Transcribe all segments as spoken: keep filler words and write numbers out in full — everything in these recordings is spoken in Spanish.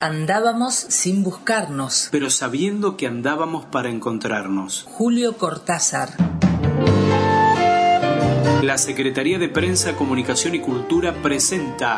Andábamos sin buscarnos. pero sabiendo que andábamos para encontrarnos. Julio Cortázar. La Secretaría de Prensa, Comunicación y Cultura presenta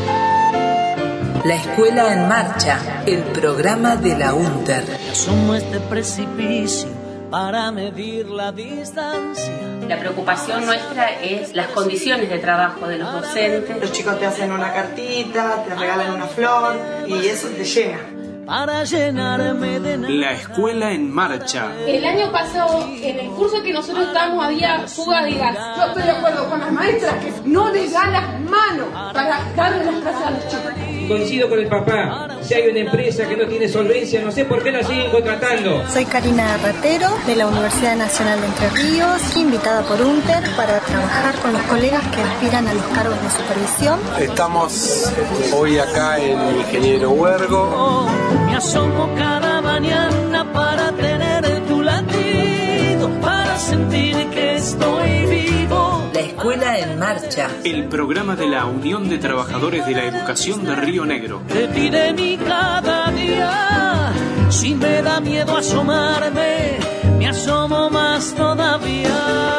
La Escuela en Marcha, el programa de la UNTER. Asomo este precipicio para medir la distancia. La preocupación nuestra es las condiciones de trabajo de los docentes. Los chicos te hacen una cartita, te regalan una flor y eso te llena. Para llenarme de nada. La Escuela en Marcha. El año pasado, en el curso que nosotros estábamos, había fuga de gas. Yo estoy de acuerdo con las maestras que no les dan las manos para darle las clases a los chicos. Coincido con el papá. Si hay una empresa que no tiene solvencia, no sé por qué la siguen contratando. Soy Karina Ratero, de la Universidad Nacional de Entre Ríos, invitada por UNTER para trabajar con los colegas que aspiran a los cargos de supervisión. Estamos hoy acá en Ingeniero Huergo. Me asomo cada mañana para tener tu latido, para sentir que estoy vivo. La Escuela en Marcha. El programa de la Unión de Trabajadores de la Educación de Río Negro. Te pide mi cada día. Si me da miedo asomarme, me asomo más todavía.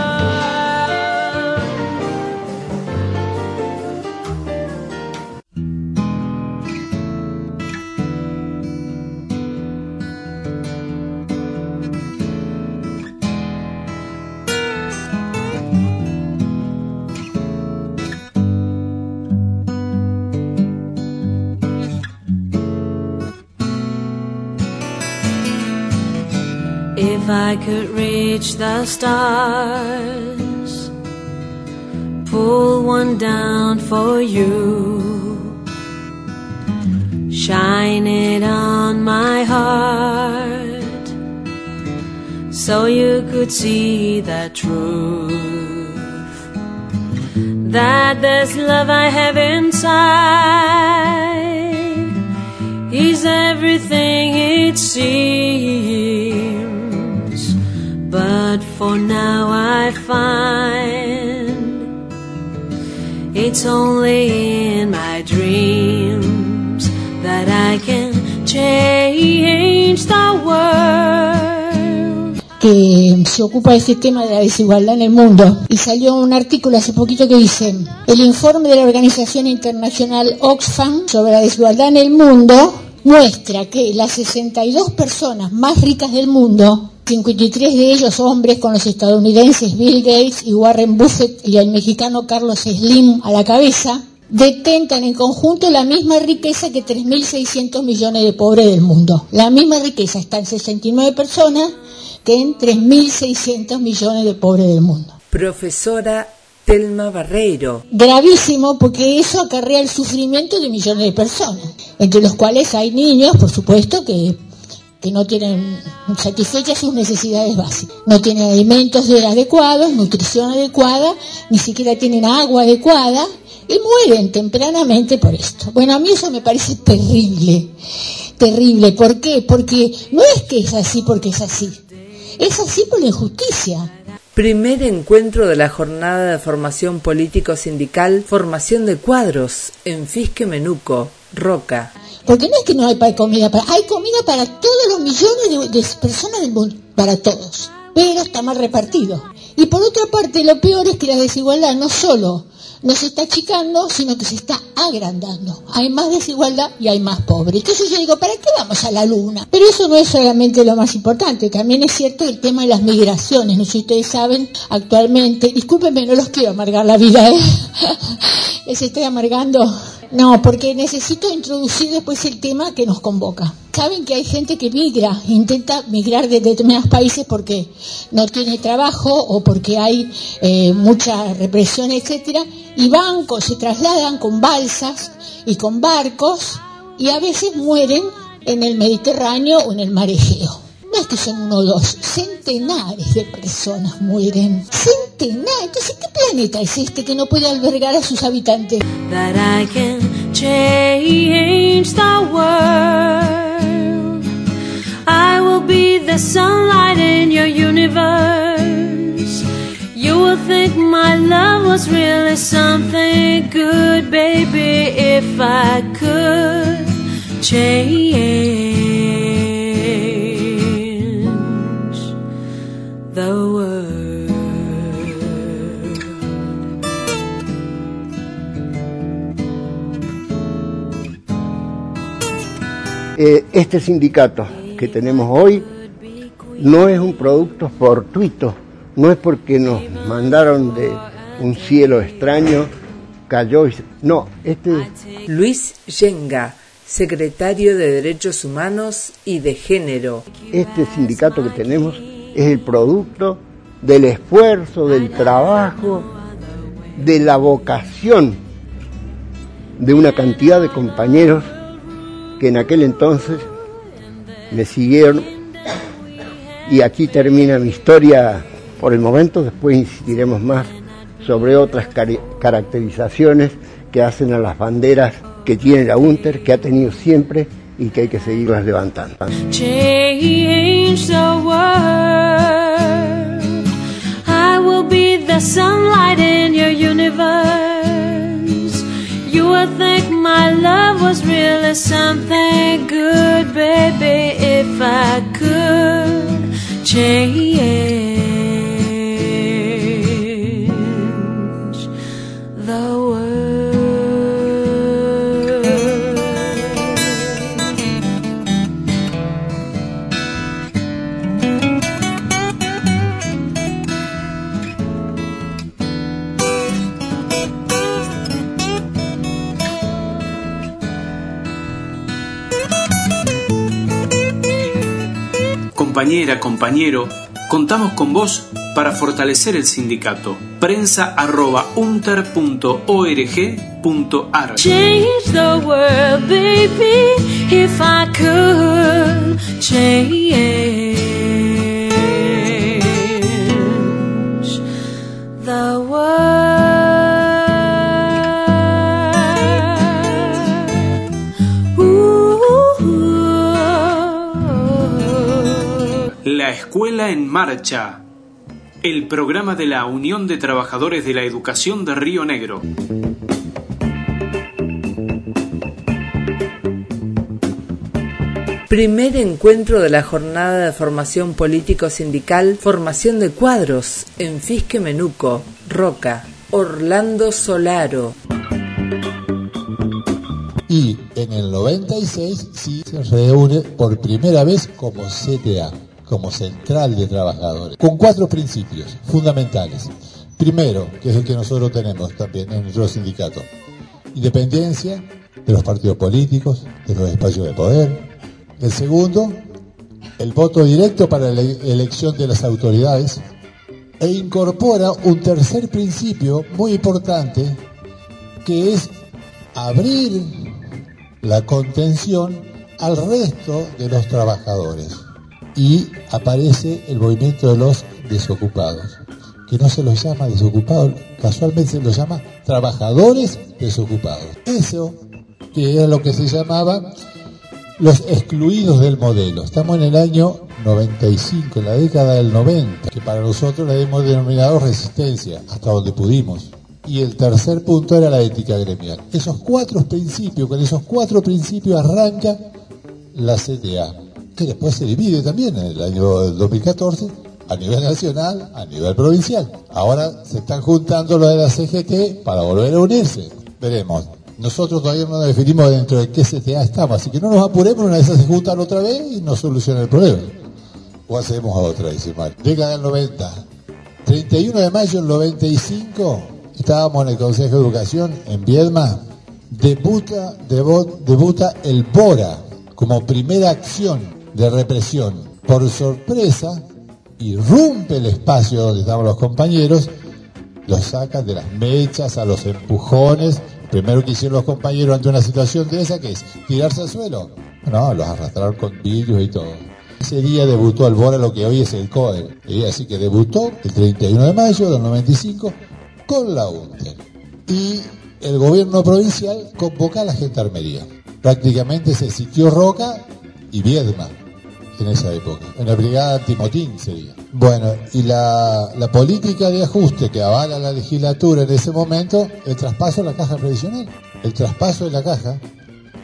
If I could reach the stars, pull one down for you, shine it on my heart, so you could see the truth, that this love I have inside is everything it seems. But for now I find it's only in my dreams that I can change the world. Que se ocupa de este tema de la desigualdad en el mundo, y salió un artículo hace poquito que dice: el informe de la Organización Internacional Oxfam sobre la desigualdad en el mundo muestra que las sesenta y dos personas más ricas del mundo, cincuenta y tres de ellos hombres, con los estadounidenses Bill Gates y Warren Buffett y el mexicano Carlos Slim a la cabeza, detentan en conjunto la misma riqueza que tres mil seiscientos millones de pobres del mundo. La misma riqueza está en sesenta y nueve personas que en tres mil seiscientos millones de pobres del mundo. Profesora Telma Barreiro. Gravísimo, porque eso acarrea el sufrimiento de millones de personas, entre los cuales hay niños, por supuesto, que que no tienen satisfechas sus necesidades básicas. No tienen alimentos adecuados, nutrición adecuada, ni siquiera tienen agua adecuada y mueren tempranamente por esto. Bueno, a mí eso me parece terrible, terrible. ¿Por qué? Porque no es que es así porque es así, es así por la injusticia. Primer encuentro de la jornada de formación político-sindical, formación de cuadros, en Fisque Menuco, Roca. Porque no es que no hay comida para... Hay comida para todos los millones de, de personas del mundo, para todos, pero está mal repartido. Y por otra parte, lo peor es que la desigualdad no solo no se está achicando, sino que se está agrandando. Hay más desigualdad y hay más pobres. Entonces yo digo, ¿para qué vamos a la luna? Pero eso no es solamente lo más importante. También es cierto el tema de las migraciones. No sé si ustedes saben, actualmente... Discúlpenme, no los quiero amargar la vida, ¿eh? Les estoy amargando... No, porque necesito introducir después el tema que nos convoca. Saben que hay gente que migra, intenta migrar de determinados países porque no tiene trabajo o porque hay eh, mucha represión, etcétera, y van, se trasladan con balsas y con barcos y a veces mueren en el Mediterráneo o en el mar Egeo. No es que son uno o dos, centenares de personas mueren. Centenares. Entonces, ¿qué planeta es este que no puede albergar a sus habitantes? That I can change the world. I will be the sunlight in your universe. You will think my love was really something good, baby, if I could change the world. Eh, este sindicato que tenemos hoy no es un producto fortuito, no es porque nos mandaron de un cielo extraño, cayó y... No, este... Luis Yenga, secretario de Derechos Humanos y de Género. Este sindicato que tenemos es el producto del esfuerzo, del trabajo, de la vocación de una cantidad de compañeros que en aquel entonces me siguieron, y aquí termina mi historia por el momento. Después insistiremos más sobre otras car- caracterizaciones que hacen a las banderas que tiene la UNTER, que ha tenido siempre y que hay que seguirlas levantando. Change the world. I will be the sunlight in your universe. You would think my love was really something good, baby, if I could change the world. Compañera, compañero, contamos con vos para fortalecer el sindicato. Prensa arroba unter punto org punto ar. Change the world, baby, if I could change the world. La Escuela en Marcha, el programa de la Unión de Trabajadores de la Educación de Río Negro. Primer encuentro de la jornada de formación político-sindical, formación de cuadros, en Fisque Menuco, Roca, Orlando Solaro. Y en el noventa y seis sí se reúne por primera vez como C T A, como Central de Trabajadores, con cuatro principios fundamentales. Primero, que es el que nosotros tenemos también en nuestro sindicato: independencia de los partidos políticos, de los espacios de poder. El segundo, el voto directo para la elección de las autoridades. E incorpora un tercer principio muy importante, que es abrir la contención al resto de los trabajadores. Y aparece el movimiento de los desocupados, que no se los llama desocupados, casualmente se los llama trabajadores desocupados. Eso que era lo que se llamaba los excluidos del modelo. Estamos en el año noventa y cinco, en la década del noventa, que para nosotros le hemos denominado resistencia, hasta donde pudimos. Y el tercer punto era la ética gremial. Esos cuatro principios, con esos cuatro principios arranca la C T A, que después se divide también en el año dos mil catorce a nivel nacional, a nivel provincial. Ahora se están juntando los de la C G T para volver a unirse. Veremos. Nosotros todavía no definimos dentro de qué C T A estamos, así que no nos apuremos, una vez se juntan otra vez y nos soluciona el problema. O hacemos a otra, dice Mario. Década del noventa. treinta y uno de mayo del noventa y cinco, estábamos en el Consejo de Educación en Viedma. Debuta, debut, debuta el BORA como primera acción de represión. Por sorpresa, irrumpe el espacio donde estaban los compañeros, los sacan de las mechas a los empujones. Primero que hicieron los compañeros ante una situación de esa, que es tirarse al suelo. No, los arrastraron con vidrios y todo. Ese día debutó el BORA, lo que hoy es el CODER. Y así que debutó el treinta y uno de mayo del noventa y cinco con la UNTER. Y el gobierno provincial convoca a la gendarmería. Prácticamente se sitió Roca y Viedma en esa época, en la brigada antimotín sería. Bueno, y la, la política de ajuste que avala la legislatura en ese momento, el traspaso a la caja previsional. El traspaso de la caja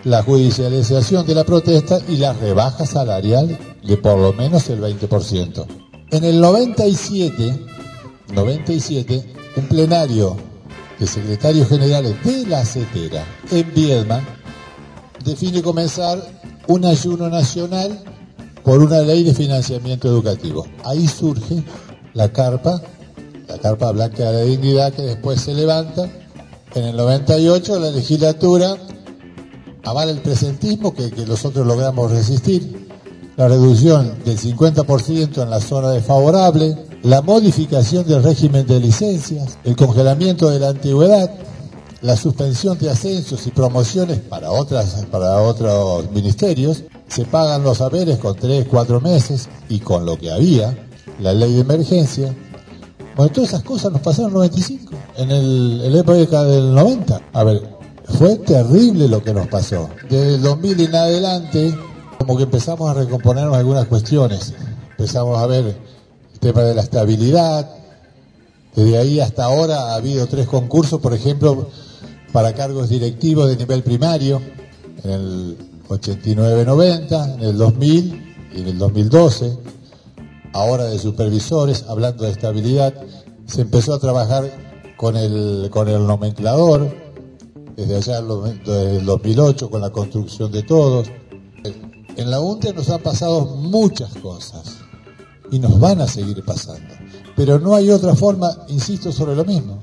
la judicialización de la protesta y la rebaja salarial de por lo menos el veinte por ciento. En el noventa y siete, noventa y siete, un plenario de secretarios generales de la CETERA en Viedma define comenzar un ayuno nacional por una ley de financiamiento educativo. Ahí surge la carpa, la carpa blanca de la dignidad, que después se levanta. En el noventa y ocho la legislatura avala el presentismo que, que nosotros logramos resistir, la reducción del cincuenta por ciento en la zona desfavorable, la modificación del régimen de licencias, el congelamiento de la antigüedad, la suspensión de ascensos y promociones para otras, para otros ministerios, se pagan los haberes con tres, cuatro meses y con lo que había, la ley de emergencia. Bueno, todas esas cosas nos pasaron en el noventa y cinco, en, el, en la época del noventa. A ver, fue terrible lo que nos pasó. Desde el dos mil en adelante, como que empezamos a recomponernos algunas cuestiones. Empezamos a ver el tema de la estabilidad. Desde ahí hasta ahora ha habido tres concursos, por ejemplo, para cargos directivos de nivel primario, en el ochenta y nueve noventa, en el dos mil y en el dos mil doce. Ahora de supervisores, hablando de estabilidad, se empezó a trabajar con el, con el nomenclador, desde allá desde el dos mil ocho, con la construcción de todos. En la UNTER nos han pasado muchas cosas y nos van a seguir pasando, pero no hay otra forma, insisto sobre lo mismo,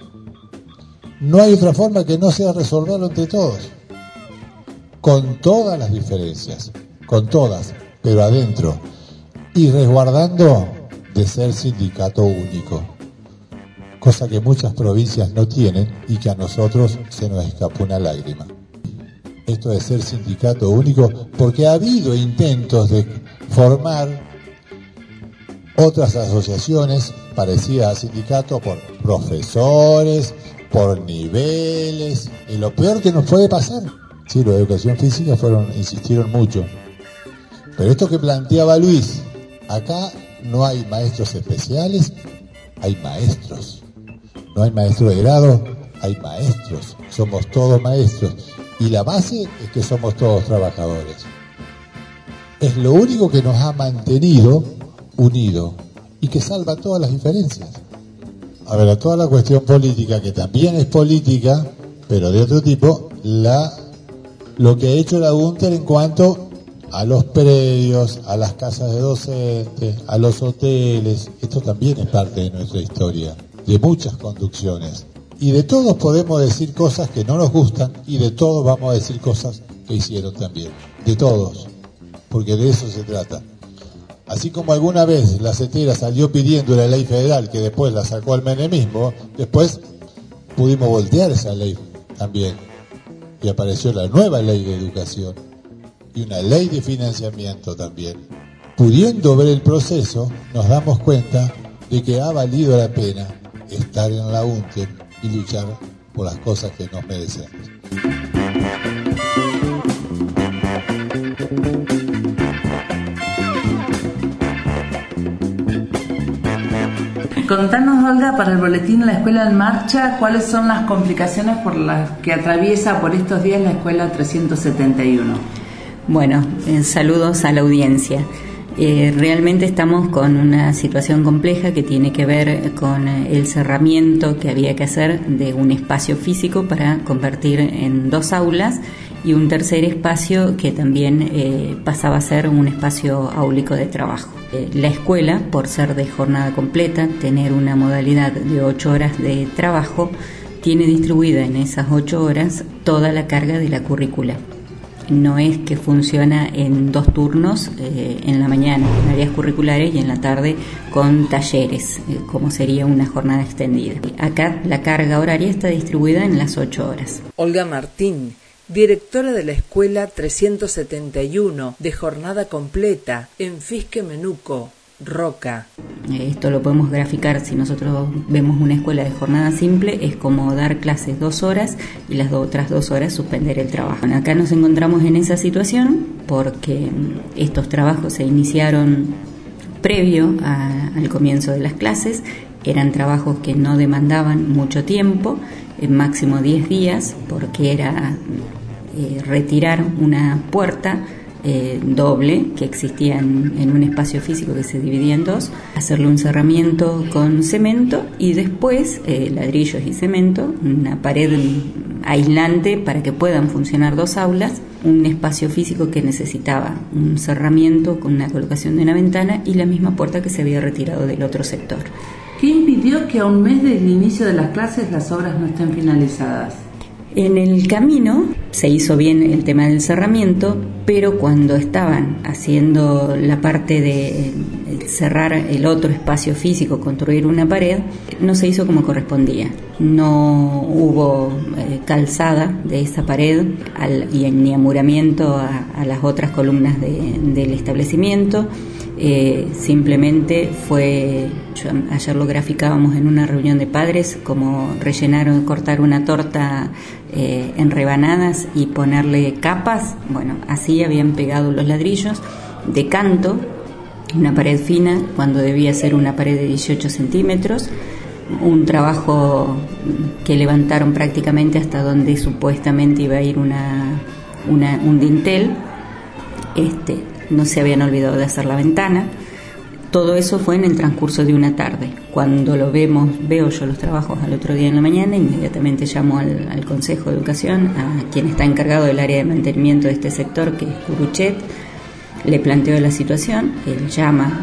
no hay otra forma que no sea resolverlo entre todos, con todas las diferencias, con todas, pero adentro, y resguardando de ser sindicato único, cosa que muchas provincias no tienen y que a nosotros se nos escapó una lágrima. Esto de ser sindicato único, porque ha habido intentos de formar otras asociaciones parecidas a sindicato por profesores, por niveles, y lo peor que nos puede pasar, sí, los de educación física fueron, insistieron mucho, pero esto que planteaba Luis, acá no hay maestros especiales, hay maestros. No hay maestros de grado, hay maestros. Somos todos maestros. Y la base es que somos todos trabajadores. Es lo único que nos ha mantenido unidos y que salva todas las diferencias. A ver, a toda la cuestión política, que también es política, pero de otro tipo, la, lo que ha hecho la UNTER en cuanto a los predios, a las casas de docentes, a los hoteles. Esto también es parte de nuestra historia, de muchas conducciones. Y de todos podemos decir cosas que no nos gustan y de todos vamos a decir cosas que hicieron también. De todos, porque de eso se trata. Así como alguna vez la CETERA salió pidiendo la ley federal, que después la sacó el menemismo, después pudimos voltear esa ley también. Y apareció la nueva ley de educación. Y una ley de financiamiento también. Pudiendo ver el proceso, nos damos cuenta de que ha valido la pena estar en la UNTER y luchar por las cosas que nos merecemos. Contanos, Olga, para el boletín La Escuela en Marcha, ¿cuáles son las complicaciones por las que atraviesa por estos días la Escuela trescientos setenta y uno? Bueno, eh, saludos a la audiencia. Eh, realmente estamos con una situación compleja que tiene que ver con el cerramiento que había que hacer de un espacio físico para convertir en dos aulas y un tercer espacio que también eh, pasaba a ser un espacio áulico de trabajo. Eh, la escuela, por ser de jornada completa, tener una modalidad de ocho horas de trabajo, tiene distribuida en esas ocho horas toda la carga de la currícula. No es que funciona en dos turnos, eh, en la mañana con áreas curriculares y en la tarde con talleres, eh, como sería una jornada extendida. Acá la carga horaria está distribuida en las ocho horas. Olga Martín, directora de la Escuela trescientos setenta y uno de jornada completa en Fisque Menuco, Roca. Esto lo podemos graficar si nosotros vemos una escuela de jornada simple, es como dar clases dos horas y las otras dos horas suspender el trabajo. Acá nos encontramos en esa situación porque estos trabajos se iniciaron previo a, al comienzo de las clases, eran trabajos que no demandaban mucho tiempo, en máximo diez días, porque era eh, retirar una puerta eh, doble que existía en, en un espacio físico que se dividía en dos, hacerle un cerramiento con cemento y después eh, ladrillos y cemento, una pared aislante para que puedan funcionar dos aulas, un espacio físico que necesitaba un cerramiento con una colocación de una ventana y la misma puerta que se había retirado del otro sector. ¿Qué impidió que a un mes del inicio de las clases las obras no estén finalizadas? En el camino se hizo bien el tema del cerramiento, pero cuando estaban haciendo la parte de cerrar el otro espacio físico, construir una pared, no se hizo como correspondía. No hubo eh, calzada de esa pared al, y ni amuramiento a, a las otras columnas de, del establecimiento. Eh, simplemente fue, yo, ayer lo graficábamos en una reunión de padres, como rellenaron, cortar una torta eh, en rebanadas y ponerle capas. Bueno, así habían pegado los ladrillos de canto, una pared fina cuando debía ser una pared de dieciocho centímetros, un trabajo que levantaron prácticamente hasta donde supuestamente iba a ir una, una, un dintel. Este, no se habían olvidado de hacer la ventana. Todo eso fue en el transcurso de una tarde. Cuando lo vemos, veo yo los trabajos al otro día en la mañana, inmediatamente llamo al, al Consejo de Educación, a quien está encargado del área de mantenimiento de este sector, que es Curuchet. Le planteo la situación, él llama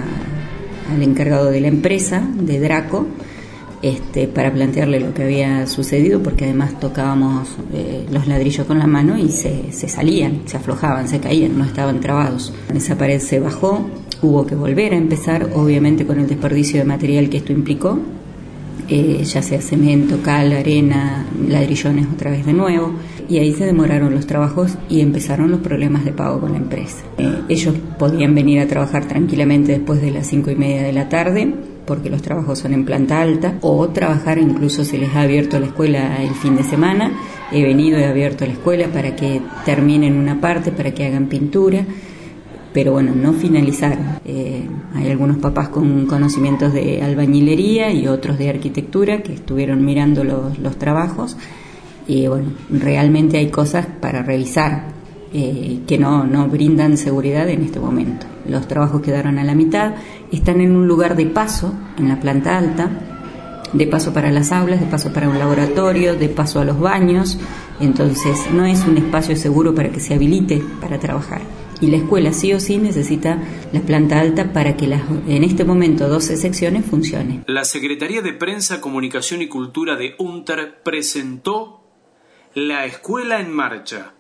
a, al encargado de la empresa, de Draco, Este, para plantearle lo que había sucedido, porque además tocábamos eh, los ladrillos con la mano y se, se salían, se aflojaban, se caían, no estaban trabados. Esa pared se bajó, hubo que volver a empezar, obviamente con el desperdicio de material que esto implicó, eh, ya sea cemento, cal, arena, ladrillones otra vez de nuevo, y ahí se demoraron los trabajos y empezaron los problemas de pago con la empresa. Eh, ellos podían venir a trabajar tranquilamente después de las cinco y media de la tarde, porque los trabajos son en planta alta, o trabajar, incluso se les ha abierto la escuela el fin de semana, he venido y abierto la escuela para que terminen una parte, para que hagan pintura, pero bueno, no finalizaron. Eh, hay algunos papás con conocimientos de albañilería y otros de arquitectura que estuvieron mirando los, los trabajos, y bueno, realmente hay cosas para revisar. Eh, que no, no brindan seguridad en este momento. Los trabajos quedaron a la mitad, están en un lugar de paso en la planta alta, de paso para las aulas, de paso para un laboratorio, de paso a los baños, entonces no es un espacio seguro para que se habilite para trabajar. Y la escuela sí o sí necesita la planta alta para que las, en este momento doce secciones funcionen. La Secretaría de Prensa, Comunicación y Cultura de UNTER presentó La Escuela en Marcha,